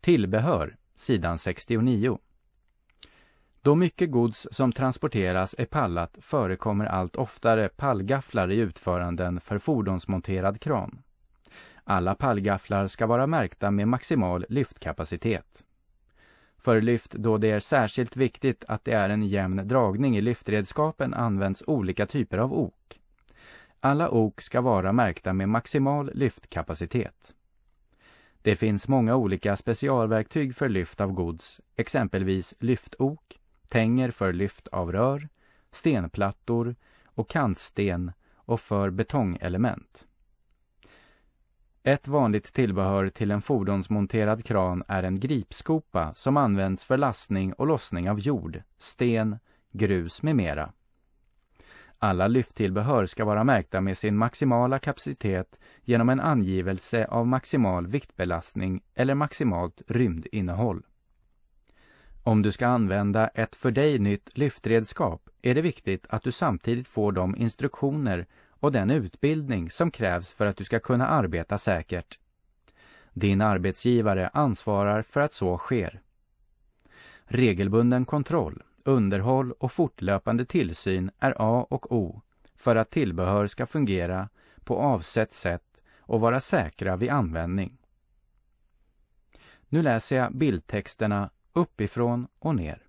Tillbehör, sidan 69. Då mycket gods som transporteras är pallat förekommer allt oftare pallgafflar i utföranden för fordonsmonterad kran. Alla pallgafflar ska vara märkta med maximal lyftkapacitet. För lyft då det är särskilt viktigt att det är en jämn dragning i lyftredskapen används olika typer av ok. Alla ok ska vara märkta med maximal lyftkapacitet. Det finns många olika specialverktyg för lyft av gods, exempelvis lyftok, tänger för lyft av rör, stenplattor och kantsten och för betongelement. Ett vanligt tillbehör till en fordonsmonterad kran är en gripskopa som används för lastning och lossning av jord, sten, grus med mera. Alla lyfttillbehör ska vara märkta med sin maximala kapacitet genom en angivelse av maximal viktbelastning eller maximalt rymdinnehåll. Om du ska använda ett för dig nytt lyftredskap är det viktigt att du samtidigt får de instruktioner och den utbildning som krävs för att du ska kunna arbeta säkert. Din arbetsgivare ansvarar för att så sker. Regelbunden kontroll, underhåll och fortlöpande tillsyn är A och O för att tillbehör ska fungera på avsett sätt och vara säkra vid användning. Nu läser jag bildtexterna uppifrån och ner.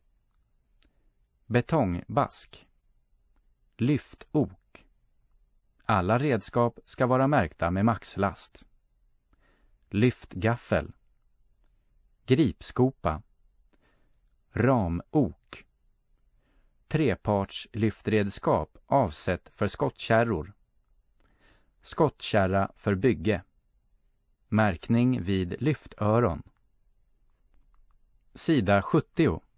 Betongbask. Lyftok. Alla redskap ska vara märkta med maxlast. Lyftgaffel. Gripskopa. Ramok. Treparts lyftredskap avsett för skottkärror. Skottkärra för bygge. Märkning vid lyftöron. Sida 70.